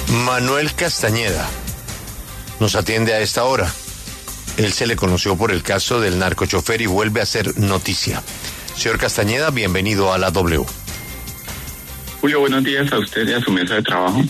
Manuel Castañeda nos atiende a esta hora. Él se le conoció por el caso del narcochofer y vuelve a ser noticia. Señor Castañeda, bienvenido a la W. Julio, buenos días a usted y a su mesa de trabajo.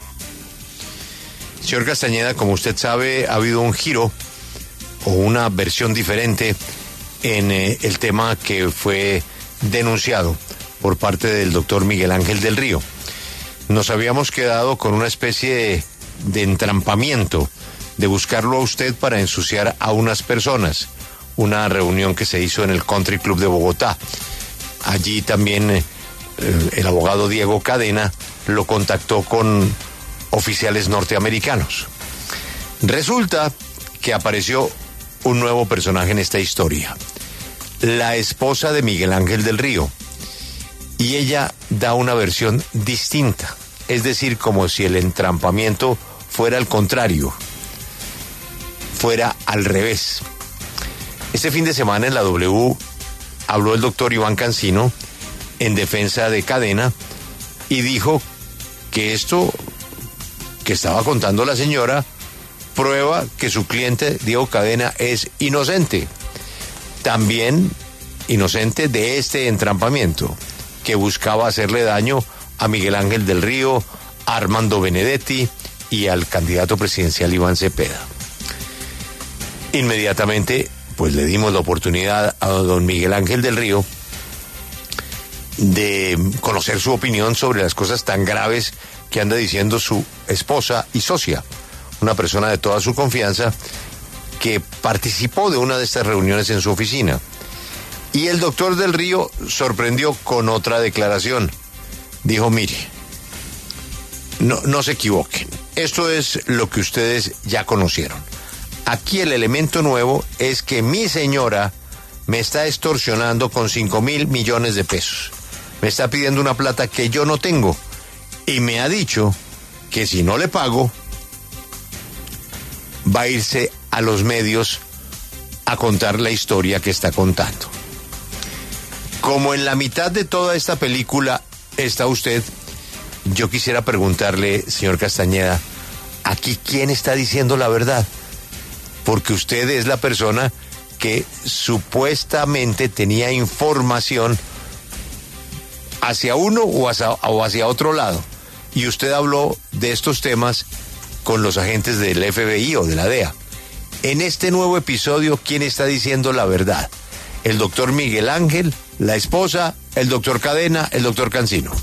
Señor Castañeda, como usted sabe, ha habido un giro o una versión diferente en el tema que fue denunciado por parte del doctor Miguel Ángel del Río. Nos habíamos quedado con una especie de entrampamiento, de buscarlo a usted para ensuciar a unas personas. Una reunión que se hizo en el Country Club de Bogotá. Allí también el abogado Diego Cadena lo contactó con oficiales norteamericanos. Resulta que apareció un nuevo personaje en esta historia, la esposa de Miguel Ángel del Río, y ella da una versión distinta, es decir, como si el entrampamiento fuera al contrario, fuera al revés. Este fin de semana en la W habló el doctor Iván Cancino en defensa de Cadena y dijo que esto que estaba contando la señora prueba que su cliente Diego Cadena es inocente, también inocente de este entrampamiento que buscaba hacerle daño a Miguel Ángel del Río, a Armando Benedetti y al candidato presidencial Iván Cepeda. Inmediatamente pues le dimos la oportunidad a don Miguel Ángel del Río de conocer su opinión sobre las cosas tan graves que anda diciendo su esposa y socia, una persona de toda su confianza que participó de una de estas reuniones en su oficina. Y el doctor del Río sorprendió con otra declaración. Dijo, mire, no se equivoquen, esto es lo que ustedes ya conocieron. Aquí el elemento nuevo es que mi señora me está extorsionando con 5.000 millones de pesos. Me está pidiendo una plata que yo no tengo. Y me ha dicho que si no le pago, va a irse a los medios a contar la historia que está contando. Como en la mitad de toda esta película está usted, yo quisiera preguntarle, señor Castañeda, aquí ¿quién está diciendo la verdad? Porque usted es la persona que supuestamente tenía información hacia uno o hacia otro lado. Y usted habló de estos temas con los agentes del FBI o de la DEA. En este nuevo episodio, ¿quién está diciendo la verdad? ¿El doctor Miguel Ángel, la esposa, el doctor Cadena, el doctor Cancino?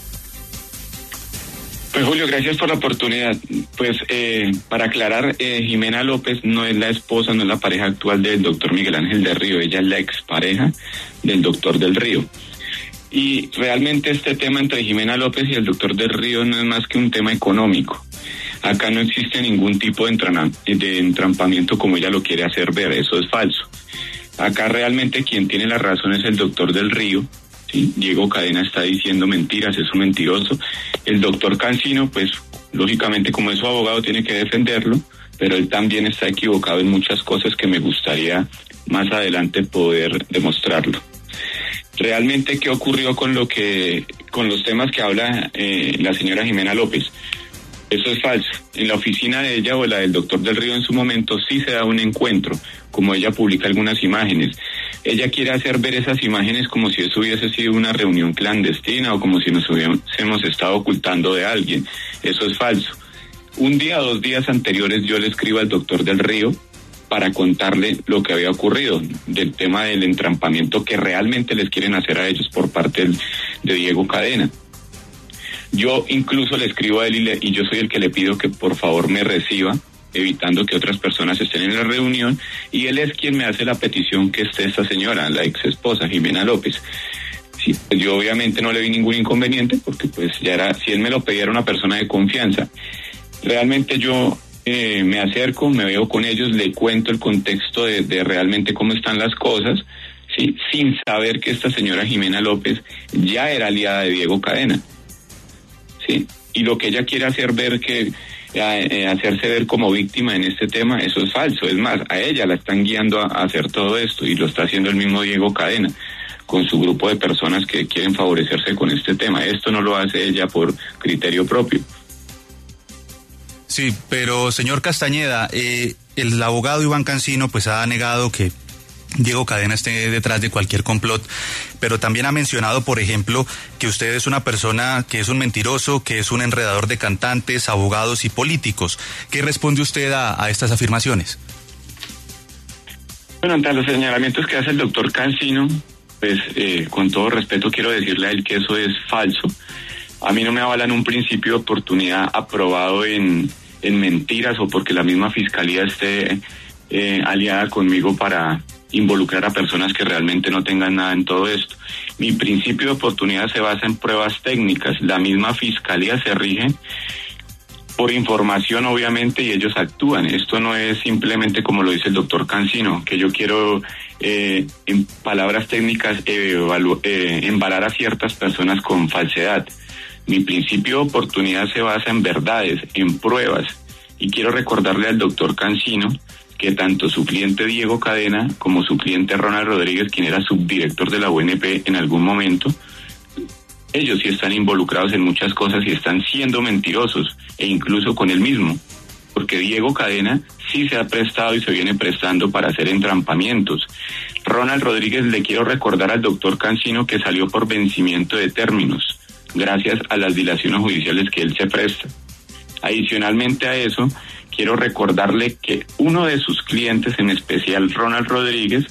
Pues Julio, gracias por la oportunidad. Pues para aclarar, Jimena López no es la esposa, no es la pareja actual del doctor Miguel Ángel del Río, ella es la expareja del doctor del Río. Y realmente este tema entre Jimena López y el doctor del Río no es más que un tema económico. Acá no existe ningún tipo de entrampamiento como ella lo quiere hacer ver, eso es falso. Acá realmente quien tiene la razón es el doctor del Río, ¿sí? Diego Cadena está diciendo mentiras, es un mentiroso. El doctor Cancino, pues lógicamente como es su abogado tiene que defenderlo, pero él también está equivocado en muchas cosas que me gustaría más adelante poder demostrarlo. Realmente, ¿qué ocurrió con los temas que habla la señora Jimena López? Eso es falso. En la oficina de ella o la del doctor del Río en su momento sí se da un encuentro, como ella publica algunas imágenes. Ella quiere hacer ver esas imágenes como si eso hubiese sido una reunión clandestina o como si nos hubiésemos estado ocultando de alguien. Eso es falso. Un día o 2 días anteriores yo le escribo al doctor del Río para contarle lo que había ocurrido, del tema del entrampamiento que realmente les quieren hacer a ellos por parte de Diego Cadena. Yo incluso le escribo a él y yo soy el que le pido que por favor me reciba, evitando que otras personas estén en la reunión, y él es quien me hace la petición que esté esta señora, la ex esposa Jimena López. Sí, pues yo obviamente no le vi ningún inconveniente, porque pues ya era, si él me lo pedía era una persona de confianza. Realmente yo me acerco, me veo con ellos, le cuento el contexto de realmente cómo están las cosas, ¿sí? Sin saber que esta señora Jimena López ya era aliada de Diego Cadena, ¿sí? Y lo que ella quiere hacer ver hacerse ver como víctima en este tema, eso es falso. Es más, a ella la están guiando a hacer todo esto y lo está haciendo el mismo Diego Cadena con su grupo de personas que quieren favorecerse con este tema. Esto no lo hace ella por criterio propio. Sí, pero señor Castañeda, el abogado Iván Cancino pues ha negado que Diego Cadena esté detrás de cualquier complot, pero también ha mencionado, por ejemplo, que usted es una persona que es un mentiroso, que es un enredador de cantantes, abogados y políticos. ¿Qué responde usted a estas afirmaciones? Bueno, ante los señalamientos que hace el doctor Cancino, pues con todo respeto quiero decirle a él que eso es falso. A mí no me avalan un principio de oportunidad aprobado en mentiras o porque la misma fiscalía esté aliada conmigo para involucrar a personas que realmente no tengan nada en todo esto. Mi principio de oportunidad se basa en pruebas técnicas. La misma fiscalía se rige por información, obviamente, y ellos actúan. Esto no es simplemente como lo dice el doctor Cancino, que yo quiero, en palabras técnicas, embalar a ciertas personas con falsedad. Mi principio de oportunidad se basa en verdades, en pruebas, y quiero recordarle al doctor Cancino que tanto su cliente Diego Cadena como su cliente Ronald Rodríguez, quien era subdirector de la UNP en algún momento, ellos sí están involucrados en muchas cosas y están siendo mentirosos, e incluso con él mismo, porque Diego Cadena sí se ha prestado y se viene prestando para hacer entrampamientos. Ronald Rodríguez, le quiero recordar al doctor Cancino que salió por vencimiento de términos, gracias a las dilaciones judiciales que él se presta. Adicionalmente a eso, quiero recordarle que uno de sus clientes, en especial Ronald Rodríguez,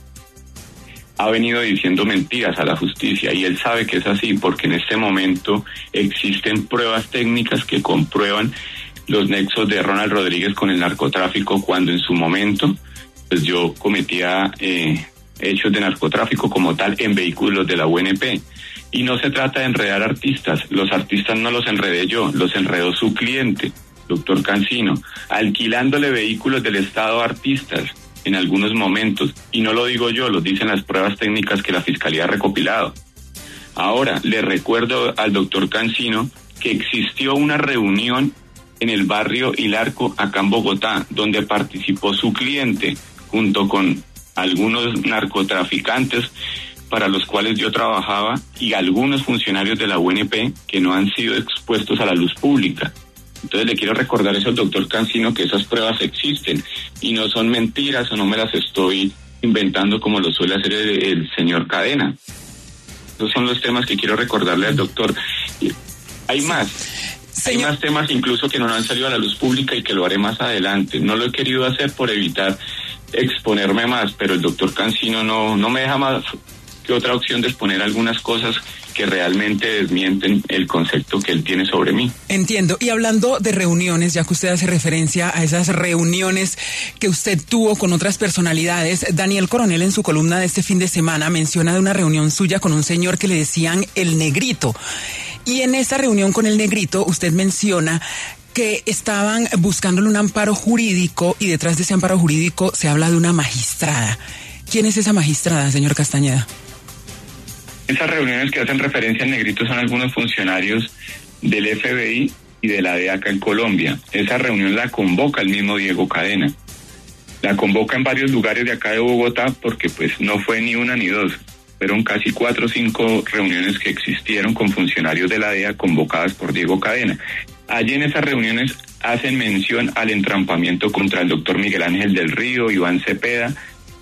ha venido diciendo mentiras a la justicia, y él sabe que es así porque en este momento existen pruebas técnicas que comprueban los nexos de Ronald Rodríguez con el narcotráfico, cuando en su momento pues yo cometía hechos de narcotráfico como tal en vehículos de la UNP. Y no se trata de enredar artistas, los artistas no los enredé yo, los enredó su cliente, doctor Cancino, alquilándole vehículos del Estado a artistas en algunos momentos, y no lo digo yo, lo dicen las pruebas técnicas que la Fiscalía ha recopilado. Ahora, le recuerdo al doctor Cancino que existió una reunión en el barrio Hilarco, acá en Bogotá, donde participó su cliente, junto con algunos narcotraficantes para los cuales yo trabajaba, y algunos funcionarios de la UNP que no han sido expuestos a la luz pública. Entonces le quiero recordar eso al doctor Cancino, que esas pruebas existen y no son mentiras o no me las estoy inventando como lo suele hacer el señor Cadena. Esos son los temas que quiero recordarle al doctor. Hay más. Hay más temas incluso que no han salido a la luz pública y que lo haré más adelante. No lo he querido hacer por evitar exponerme más, pero el doctor Cancino no me deja más que otra opción de exponer algunas cosas que realmente desmienten el concepto que él tiene sobre mí. Entiendo. Y hablando de reuniones, ya que usted hace referencia a esas reuniones que usted tuvo con otras personalidades, Daniel Coronel en su columna de este fin de semana menciona de una reunión suya con un señor que le decían el Negrito. Y en esa reunión con el Negrito usted menciona que estaban buscándole un amparo jurídico, y detrás de ese amparo jurídico se habla de una magistrada. ¿Quién es esa magistrada, señor Castañeda? Esas reuniones que hacen referencia al Negrito son algunos funcionarios del FBI y de la DEA acá en Colombia. Esa reunión la convoca el mismo Diego Cadena. La convoca en varios lugares de acá de Bogotá, porque pues no fue ni una ni dos. Fueron casi 4 o 5 reuniones que existieron con funcionarios de la DEA convocadas por Diego Cadena. Allí en esas reuniones hacen mención al entrampamiento contra el doctor Miguel Ángel del Río, Iván Cepeda,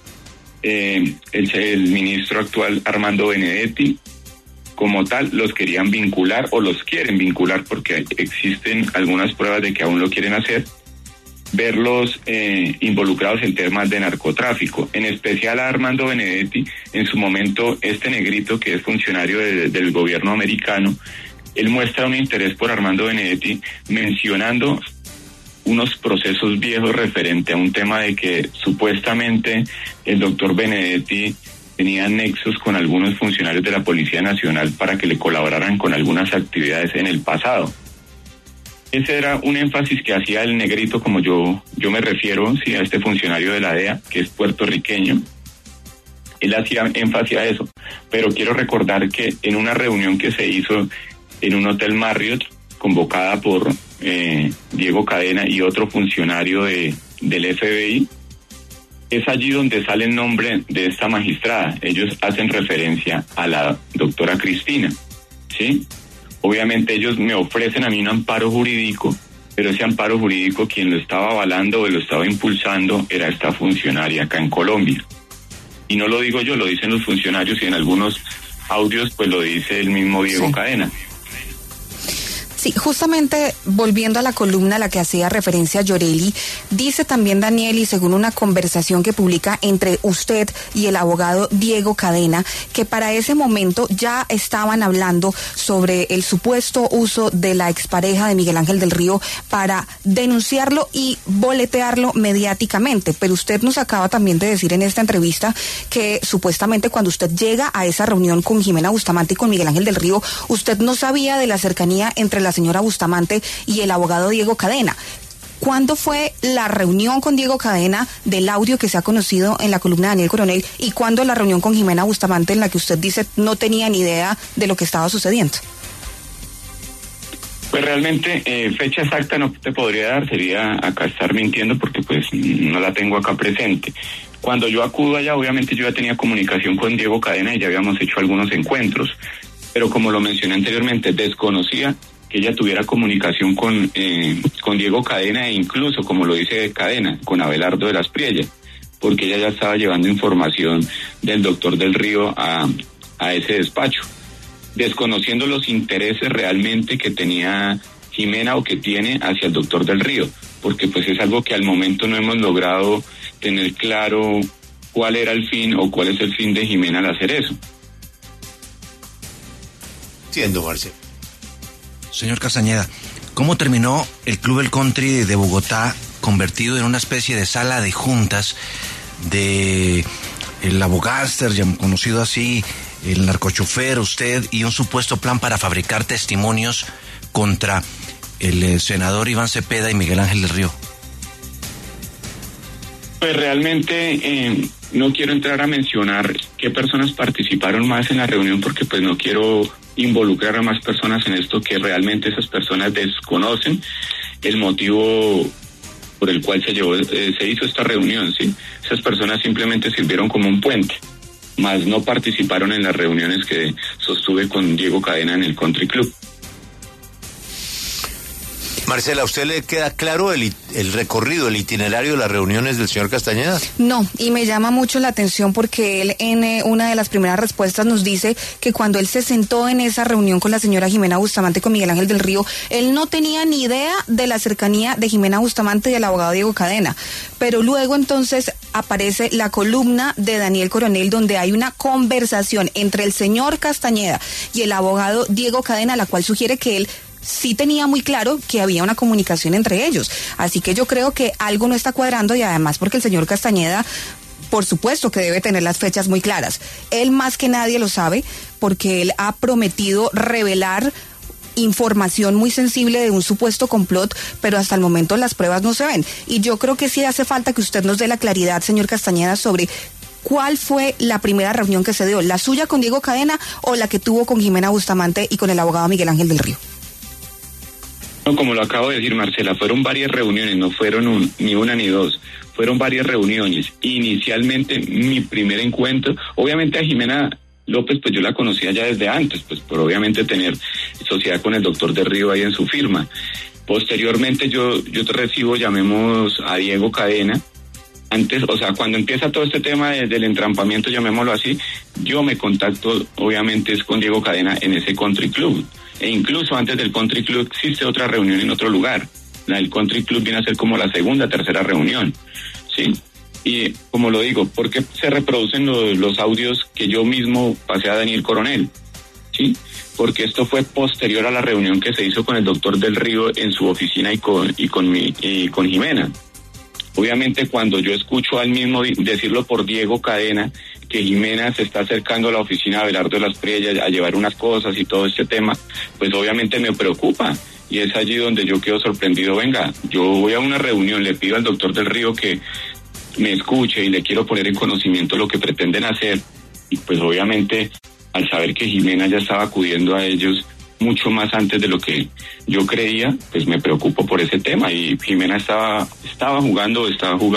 el ministro actual Armando Benedetti. Como tal, los querían vincular o los quieren vincular, porque existen algunas pruebas de que aún lo quieren hacer, verlos involucrados en temas de narcotráfico, en especial a Armando Benedetti. En su momento, este Negrito, que es funcionario del gobierno americano, él muestra un interés por Armando Benedetti, mencionando unos procesos viejos referente a un tema de que supuestamente el doctor Benedetti tenía nexos con algunos funcionarios de la Policía Nacional para que le colaboraran con algunas actividades en el pasado. Ese era un énfasis que hacía el Negrito, como yo me refiero, sí, a este funcionario de la DEA, que es puertorriqueño. Él hacía énfasis a eso, pero quiero recordar que en una reunión que se hizo en un hotel Marriott, convocada por Diego Cadena y otro funcionario del FBI, es allí donde sale el nombre de esta magistrada. Ellos hacen referencia a la doctora Cristina, ¿sí? Obviamente ellos me ofrecen a mí un amparo jurídico pero ese amparo jurídico quien lo estaba avalando o lo estaba impulsando era esta funcionaria acá en Colombia. Y no lo digo yo, lo dicen los funcionarios y en algunos audios pues lo dice el mismo Diego Cadena. Sí, justamente volviendo a la columna a la que hacía referencia Llorelli, dice también Daniel, y según una conversación que publica entre usted y el abogado Diego Cadena, que para ese momento ya estaban hablando sobre el supuesto uso de la expareja de Miguel Ángel del Río para denunciarlo y boletearlo mediáticamente. Pero usted nos acaba también de decir en esta entrevista que supuestamente cuando usted llega a esa reunión con Jimena Bustamante y con Miguel Ángel del Río, usted no sabía de la cercanía entre la señora Bustamante y el abogado Diego Cadena. ¿Cuándo fue la reunión con Diego Cadena del audio que se ha conocido en la columna de Daniel Coronel y cuándo la reunión con Jimena Bustamante en la que usted dice no tenía ni idea de lo que estaba sucediendo? Pues realmente fecha exacta no te podría dar, sería acá estar mintiendo porque pues no la tengo acá presente. Cuando yo acudo allá, obviamente yo ya tenía comunicación con Diego Cadena y ya habíamos hecho algunos encuentros, pero como lo mencioné anteriormente, desconocía que ella tuviera comunicación con Diego Cadena e incluso, como lo dice Cadena, con Abelardo de las Priellas, porque ella ya estaba llevando información del doctor del Río a ese despacho, desconociendo los intereses realmente que tenía Jimena o que tiene hacia el doctor del Río, porque pues es algo que al momento no hemos logrado tener claro cuál era el fin o cuál es el fin de Jimena al hacer eso. Entiendo, Marcelo. Señor Castañeda, ¿cómo terminó el Club El Country de Bogotá convertido en una especie de sala de juntas de el abogáster, ya conocido así, el narcochofer, usted, y un supuesto plan para fabricar testimonios contra el senador Iván Cepeda y Miguel Ángel del Río? Pues realmente no quiero entrar a mencionar qué personas participaron más en la reunión porque pues no quiero involucrar a más personas en esto que realmente esas personas desconocen el motivo por el cual se hizo esta reunión, ¿sí? Esas personas simplemente sirvieron como un puente, más no participaron en las reuniones que sostuve con Diego Cadena en el Country Club. Marcela, ¿a usted le queda claro el recorrido, el itinerario de las reuniones del señor Castañeda? No, y me llama mucho la atención porque él en una de las primeras respuestas nos dice que cuando él se sentó en esa reunión con la señora Jimena Bustamante, con Miguel Ángel del Río, él no tenía ni idea de la cercanía de Jimena Bustamante y del abogado Diego Cadena. Pero luego entonces aparece la columna de Daniel Coronel donde hay una conversación entre el señor Castañeda y el abogado Diego Cadena, la cual sugiere que él sí tenía muy claro que había una comunicación entre ellos. Así que yo creo que algo no está cuadrando y además porque el señor Castañeda, por supuesto que debe tener las fechas muy claras. Él más que nadie lo sabe porque él ha prometido revelar información muy sensible de un supuesto complot, pero hasta el momento las pruebas no se ven. Y yo creo que sí hace falta que usted nos dé la claridad, señor Castañeda, sobre cuál fue la primera reunión que se dio, la suya con Diego Cadena o la que tuvo con Jimena Bustamante y con el abogado Miguel Ángel del Río. No, como lo acabo de decir, Marcela, fueron varias reuniones, no fueron ni una ni dos, fueron varias reuniones. Inicialmente, mi primer encuentro, obviamente a Jimena López, pues yo la conocía ya desde antes, pues por obviamente tener sociedad con el doctor del Río ahí en su firma. Posteriormente yo te recibo, llamemos a Diego Cadena. Antes, o sea, cuando empieza todo este tema del entrampamiento, llamémoslo así, yo me contacto, obviamente, es con Diego Cadena en ese Country Club. E incluso antes del Country Club existe otra reunión en otro lugar. La del Country Club viene a ser como la segunda, tercera reunión, ¿sí? Y como lo digo, ¿por qué se reproducen los audios que yo mismo pasé a Daniel Coronel? ¿Sí? Porque esto fue posterior a la reunión que se hizo con el doctor del Río en su oficina y con Jimena. Obviamente cuando yo escucho al mismo decirlo por Diego Cadena, que Jimena se está acercando a la oficina de Abelardo de las Priellas a llevar unas cosas y todo este tema, pues obviamente me preocupa. Y es allí donde yo quedo sorprendido. Venga, yo voy a una reunión, le pido al doctor del Río que me escuche y le quiero poner en conocimiento lo que pretenden hacer. Y pues obviamente al saber que Jimena ya estaba acudiendo a ellos mucho más antes de lo que yo creía, pues me preocupo por ese tema. Y Jimena estaba jugando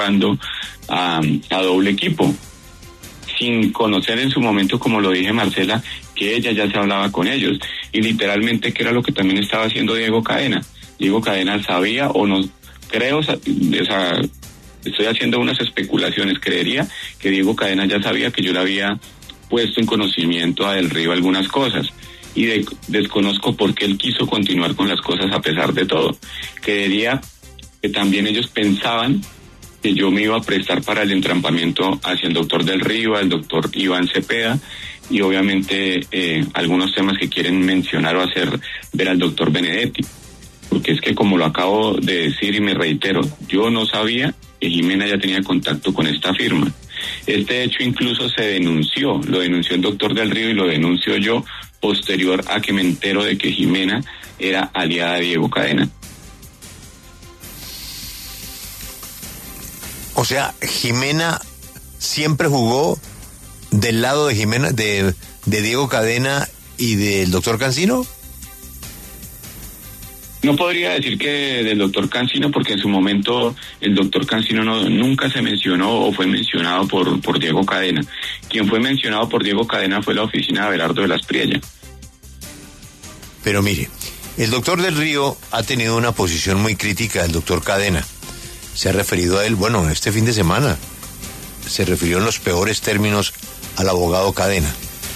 a doble equipo, sin conocer en su momento, como lo dije, Marcela, que ella ya se hablaba con ellos. Y literalmente, que era lo que también estaba haciendo Diego Cadena, Diego Cadena sabía o no, creo, o sea, estoy haciendo unas especulaciones, creería que Diego Cadena ya sabía que yo le había puesto en conocimiento a Del Río algunas cosas, y desconozco por qué él quiso continuar con las cosas a pesar de todo. Creería que también ellos pensaban que yo me iba a prestar para el entrampamiento hacia el doctor Del Río, al doctor Iván Cepeda, y obviamente algunos temas que quieren mencionar o hacer ver al doctor Benedetti, porque es que, como lo acabo de decir y me reitero, yo no sabía que Jimena ya tenía contacto con esta firma. Este hecho incluso se denunció, lo denunció el doctor Del Río y lo denuncio yo posterior a que me entero de que Jimena era aliada de Diego Cadena. O sea, Jimena siempre jugó del lado de Jimena, de Diego Cadena y del doctor Cancino. No podría decir que del doctor Cancino, porque en su momento el doctor Cancino nunca se mencionó o fue mencionado por Diego Cadena. Quien fue mencionado por Diego Cadena fue la oficina de Abelardo de las Priella. Pero mire, el doctor Del Río ha tenido una posición muy crítica del doctor Cadena. Se ha referido a él, bueno, este fin de semana se refirió en los peores términos al abogado Cadena.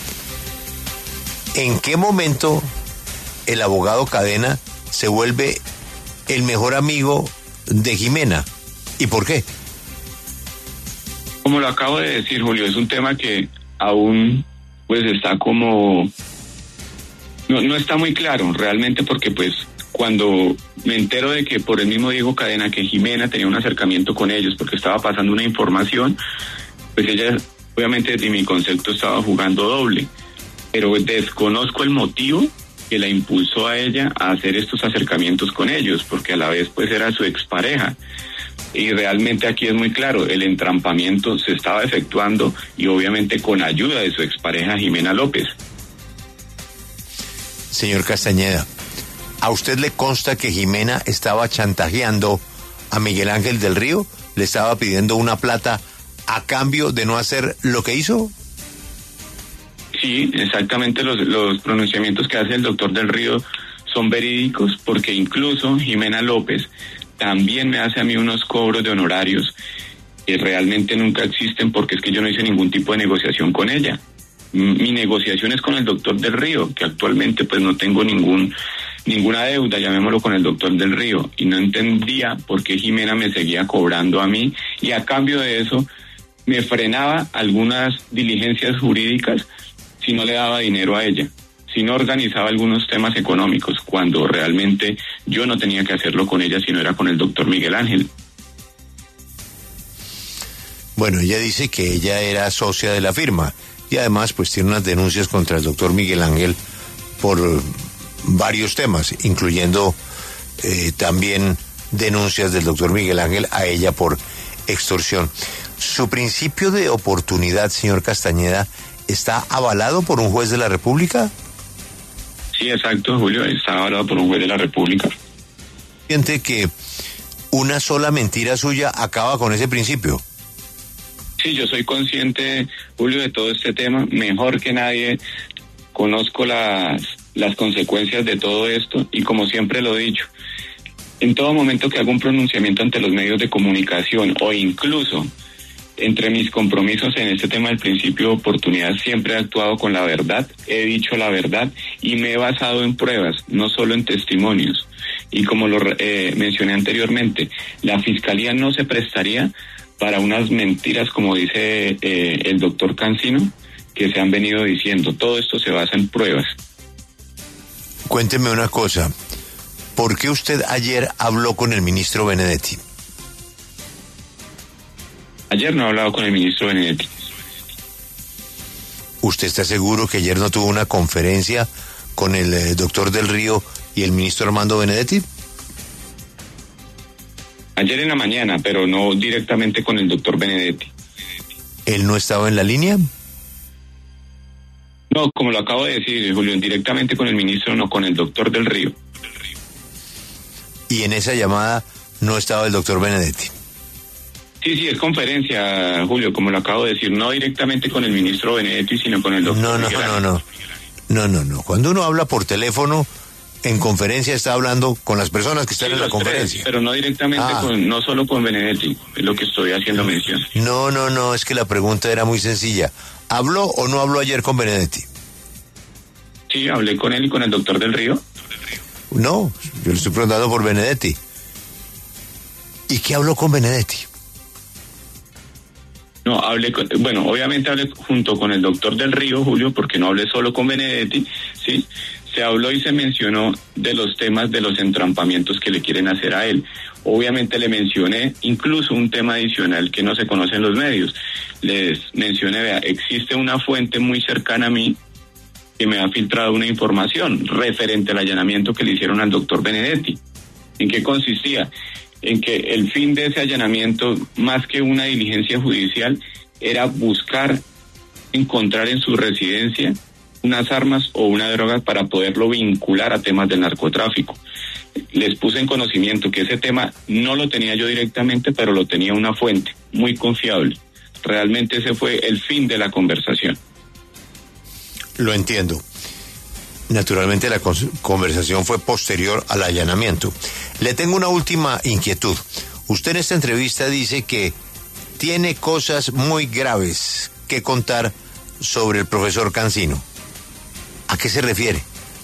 ¿En qué momento el abogado Cadena se vuelve el mejor amigo de Jimena? ¿Y por qué? Como lo acabo de decir, Julio, es un tema que aún pues está como... No está muy claro realmente, porque pues cuando me entero de que por el mismo Diego Cadena, que Jimena tenía un acercamiento con ellos porque estaba pasando una información, pues ella obviamente desde mi concepto estaba jugando doble, pero desconozco el motivo que la impulsó a ella a hacer estos acercamientos con ellos, porque a la vez pues era su expareja. Y realmente aquí es muy claro, el entrampamiento se estaba efectuando y obviamente con ayuda de su expareja Jimena López. Señor Castañeda, ¿a usted le consta que Jimena estaba chantajeando a Miguel Ángel del Río? ¿Le estaba pidiendo una plata a cambio de no hacer lo que hizo? Sí, exactamente, los pronunciamientos que hace el doctor Del Río son verídicos, porque incluso Jimena López también me hace a mí unos cobros de honorarios que realmente nunca existen, porque es que yo no hice ningún tipo de negociación con ella. Mi negociación es con el doctor Del Río, que actualmente pues no tengo ninguna deuda, llamémoslo, con el doctor Del Río, y no entendía por qué Jimena me seguía cobrando a mí, y a cambio de eso me frenaba algunas diligencias jurídicas si no le daba dinero a ella, si no organizaba algunos temas económicos, cuando realmente yo no tenía que hacerlo con ella, sino era con el doctor Miguel Ángel. Bueno, ella dice que ella era socia de la firma y además pues tiene unas denuncias contra el doctor Miguel Ángel por varios temas, incluyendo también denuncias del doctor Miguel Ángel a ella por extorsión. ¿Su principio de oportunidad, señor Castañeda, está avalado por un juez de la República? Sí, exacto, Julio, está avalado por un juez de la República. ¿Siente que una sola mentira suya acaba con ese principio? Sí, yo soy consciente, Julio, de todo este tema, mejor que nadie conozco las consecuencias de todo esto, y como siempre lo he dicho, en todo momento que hago un pronunciamiento ante los medios de comunicación, o incluso entre mis compromisos en este tema del principio de oportunidad, siempre he actuado con la verdad, he dicho la verdad y me he basado en pruebas, no solo en testimonios. Y como lo mencioné anteriormente, la Fiscalía no se prestaría para unas mentiras, como dice el doctor Cancino, que se han venido diciendo. Todo esto se basa en pruebas. Cuénteme una cosa, ¿por qué usted ayer habló con el ministro Benedetti? Ayer no he hablado con el ministro Benedetti. ¿Usted está seguro que ayer no tuvo una conferencia con el doctor Del Río y el ministro Armando Benedetti? Ayer en la mañana, pero no directamente con el doctor Benedetti. ¿Él no estaba en la línea? No, como lo acabo de decir, Julio, directamente con el ministro, no, con el doctor Del Río. Y en esa llamada no estaba el doctor Benedetti. Sí, es conferencia, Julio, como lo acabo de decir, no directamente con el ministro Benedetti, sino con el doctor No. Cuando uno habla por teléfono, en conferencia está hablando con las personas que están en la conferencia. Pero no directamente, no solo con Benedetti, es lo que estoy haciendo mención. No, es que la pregunta era muy sencilla. ¿Habló o no habló ayer con Benedetti? Sí, hablé con él y con el doctor del Río. No, yo le estoy preguntando por Benedetti. ¿Y qué habló con Benedetti? No, obviamente hablé junto con el doctor del Río, Julio, porque no hablé solo con Benedetti, ¿sí? Se habló y se mencionó de los temas de los entrampamientos que le quieren hacer a él. Obviamente le mencioné incluso un tema adicional que no se conoce en los medios. Les mencioné, vea, existe una fuente muy cercana a mí que me ha filtrado una información referente al allanamiento que le hicieron al doctor Benedetti. ¿En qué consistía? En que el fin de ese allanamiento, más que una diligencia judicial, era buscar encontrar en su residencia unas armas o una droga para poderlo vincular a temas del narcotráfico. Les puse en conocimiento que ese tema no lo tenía yo directamente, pero lo tenía una fuente muy confiable. Realmente ese fue el fin de la conversación. Lo entiendo. Naturalmente la conversación fue posterior al allanamiento. Le tengo una última inquietud. Usted en esta entrevista dice que tiene cosas muy graves que contar sobre el profesor Cancino. ¿A qué se refiere?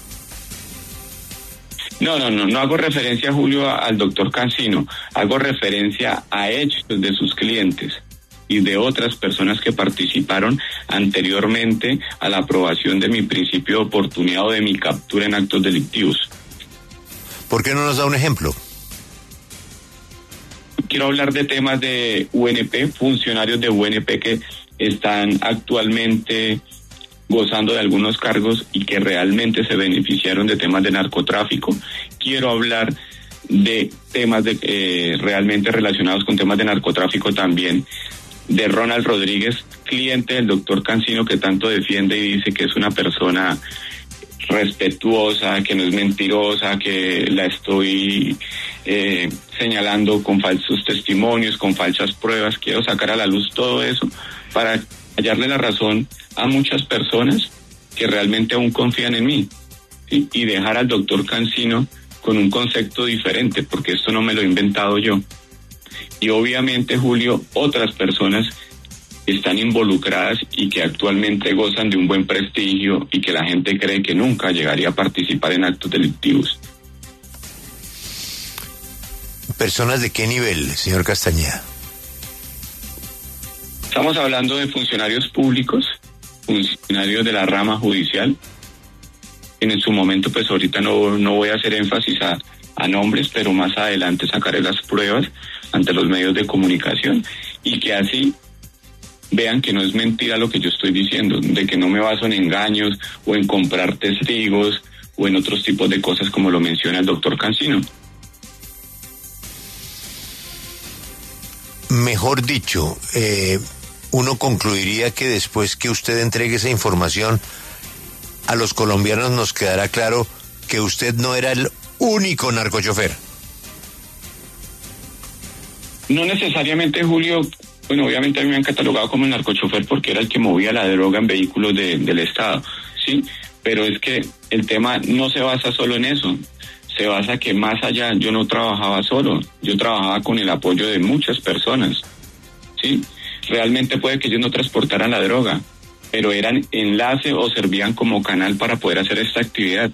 No hago referencia, Julio, al doctor Cancino. Hago referencia a hechos de sus clientes y de otras personas que participaron anteriormente a la aprobación de mi principio de oportunidad o de mi captura en actos delictivos. ¿Por qué no nos da un ejemplo? Quiero hablar de temas de UNP, funcionarios de UNP que están actualmente gozando de algunos cargos y que realmente se beneficiaron de temas de narcotráfico. Quiero hablar de temas realmente relacionados con temas de narcotráfico también, de Ronald Rodríguez, cliente del doctor Cancino, que tanto defiende y dice que es una persona respetuosa, que no es mentirosa, que la estoy señalando con falsos testimonios, con falsas pruebas. Quiero sacar a la luz todo eso para hallarle la razón a muchas personas que realmente aún confían en mí, ¿sí? Y dejar al doctor Cancino con un concepto diferente, porque esto no me lo he inventado yo. Y obviamente, Julio, otras personas están involucradas y que actualmente gozan de un buen prestigio y que la gente cree que nunca llegaría a participar en actos delictivos. ¿Personas de qué nivel, señor Castañeda? Estamos hablando de funcionarios públicos, funcionarios de la rama judicial. En su momento, pues ahorita no voy a hacer énfasis a nombres, pero más adelante sacaré las pruebas ante los medios de comunicación y que así vean que no es mentira lo que yo estoy diciendo, de que no me baso en engaños o en comprar testigos o en otros tipos de cosas como lo menciona el doctor Cancino. Mejor dicho, uno concluiría que después que usted entregue esa información, a los colombianos nos quedará claro que usted no era el único narcochofer. No necesariamente, Julio. Bueno, obviamente a mí me han catalogado como el narcochofer porque era el que movía la droga en vehículos del Estado, ¿sí? Pero es que el tema no se basa solo en eso. Se basa que más allá yo no trabajaba solo, yo trabajaba con el apoyo de muchas personas, ¿sí? Realmente puede que ellos no transportaran la droga, pero eran enlace o servían como canal para poder hacer esta actividad.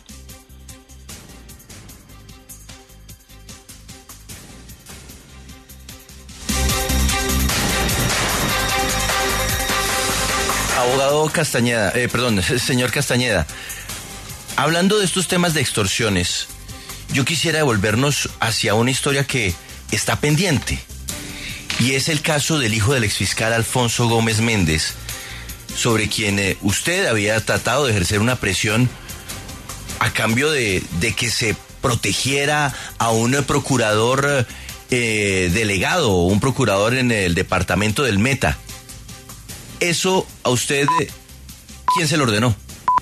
Abogado Castañeda, señor Castañeda, hablando de estos temas de extorsiones, yo quisiera devolvernos hacia una historia que está pendiente, y es el caso del hijo del exfiscal Alfonso Gómez Méndez, sobre quien usted había tratado de ejercer una presión a cambio de que se protegiera a un procurador delegado, un procurador en el departamento del Meta. Eso a usted, ¿quién se lo ordenó?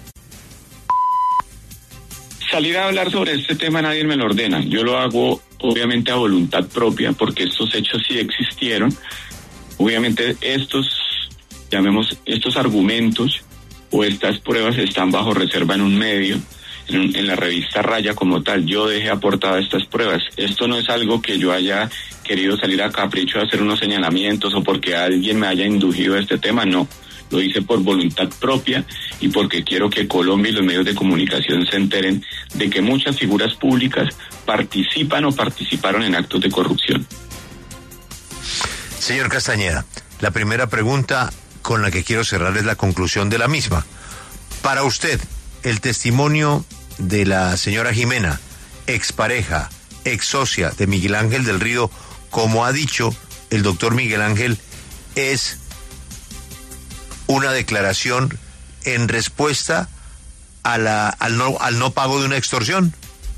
Salir a hablar sobre este tema nadie me lo ordena. Yo lo hago obviamente a voluntad propia porque estos hechos sí existieron. Obviamente estos argumentos o estas pruebas están bajo reserva en un medio en la revista Raya como tal. Yo dejé aportadas estas pruebas. Esto no es algo que yo haya querido salir a capricho de hacer unos señalamientos o porque alguien me haya inducido a este tema, no. Lo hice por voluntad propia y porque quiero que Colombia y los medios de comunicación se enteren de que muchas figuras públicas participan o participaron en actos de corrupción. Señor Castañeda, la primera pregunta con la que quiero cerrar es la conclusión de la misma. Para usted, el testimonio de la señora Jimena, expareja, ex socia de Miguel Ángel del Río, como ha dicho el doctor Miguel Ángel, es una declaración en respuesta a al no pago de una extorsión.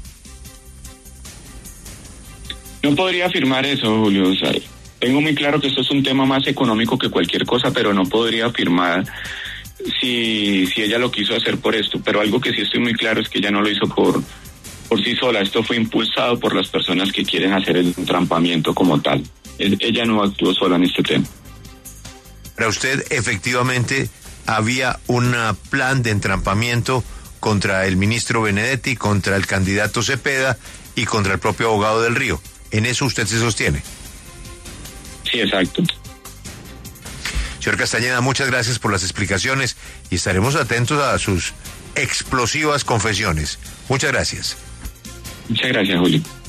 No podría afirmar eso, Julio. O sea, tengo muy claro que esto es un tema más económico que cualquier cosa, pero no podría afirmar si ella lo quiso hacer por esto. Pero algo que sí estoy muy claro es que ella no lo hizo por sí sola. Esto fue impulsado por las personas que quieren hacer el entrampamiento como tal. Ella no actuó sola en este tema. Para usted, efectivamente, había un plan de entrampamiento contra el ministro Benedetti, contra el candidato Cepeda y contra el propio abogado del Río. ¿En eso usted se sostiene? Sí, exacto. Señor Castañeda, muchas gracias por las explicaciones y estaremos atentos a sus explosivas confesiones. Muchas gracias. Muchas gracias, Julio.